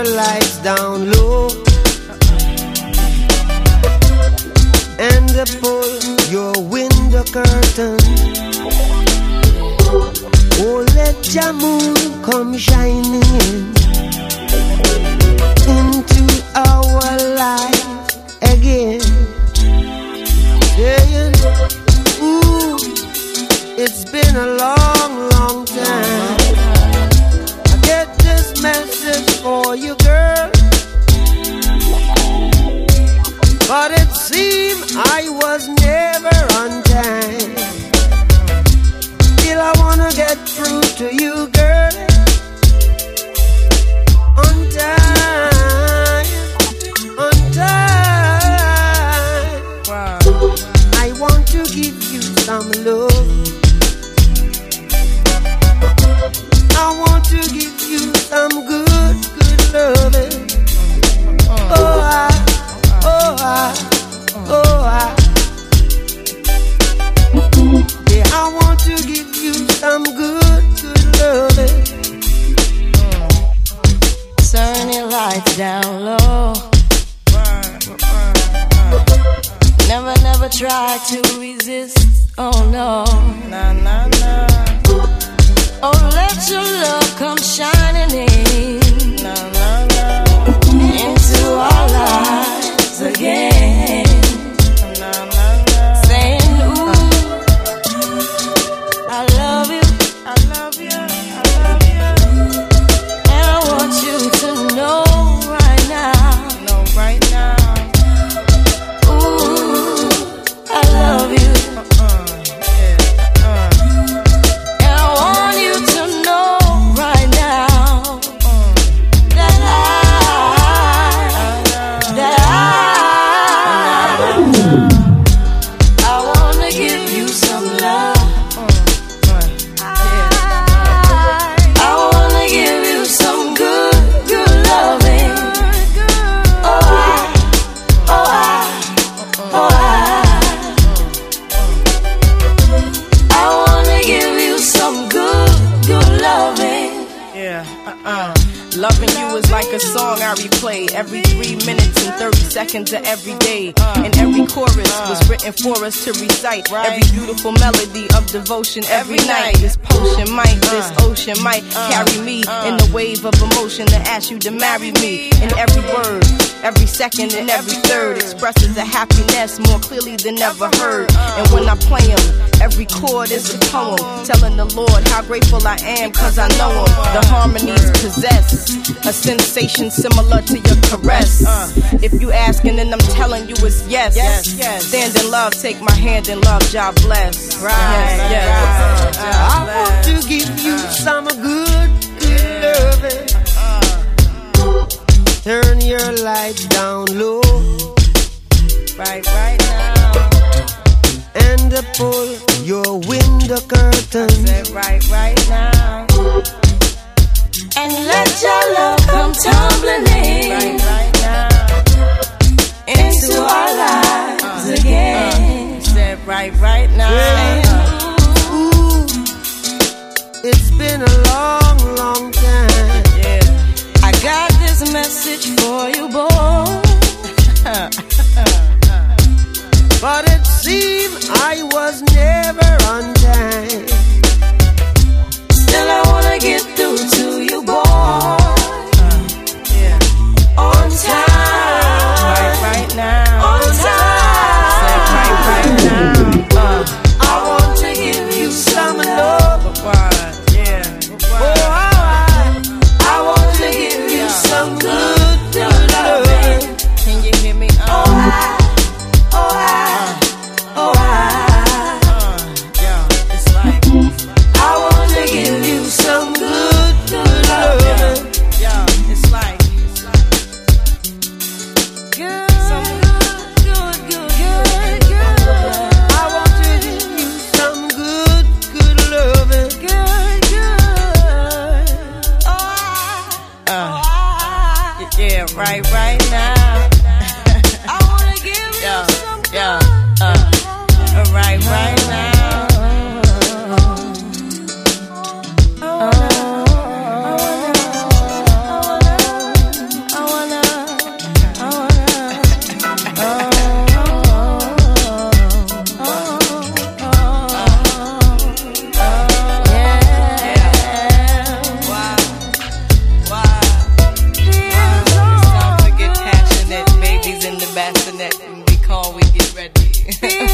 your lights down low and pull your window curtain. Oh, let your moon come shining into our life again. Saying, ooh, it's been a long, long time. I get this message for you, girl, but it seemed I was never on time. Still I wanna get through to you, girl, on time, on time. Wow. I want to give you some love. I want to give you some good, good loving. Oh, yeah, I want to give you some good, good loving. Turn your lights down low. Never, never try to resist. Oh no. Nah, nah, nah. Oh, let your love come shining in. Nah, nah, nah. Into our lives again. Nah, nah, nah. Saying, ooh, I love you, I love you, I love you. And I want you to know right now. Know right now. Ooh, I love you. And I want you to know right now that I wanna give you some love. I wanna give you some good, good loving. I wanna give you some good, good loving. Yeah, Loving you is like a song I replay every 3 minutes and 30 seconds of every day. And every chorus was written for us to recite. Every beautiful melody of devotion every night. This potion might, this ocean might carry me in the wave of emotion to ask you to marry me. And every word, every second and every third expresses a happiness more clearly than ever heard. And when I play them, every chord is a poem telling the Lord how grateful I am, cause I know him. The harmonies possess a sensation similar to your caress. If you asking, then I'm telling you it's yes. Stand in love, take my hand in love, God bless. Yes. I want to give you some good, good loving. Turn your lights down low, right now, and pull your window curtains. Right now. And let your love come tumbling in right now into our lives again. Said right now. Ooh, it's been a long, long time. Yeah, I got this message for you, boy. But it seemed I was never on time. Still I wanna get through to you, boy. On time. Right now. On time. Said right now. I want to give you some love. I want to give you some good, good loving. Can you hear me? It's like I want to give you some good, good loving. it's like Good, some good, good, good. I want to give you some good, good loving. Good, good. right now. I wanna give you some good. Right now.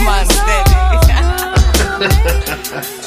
my understanding.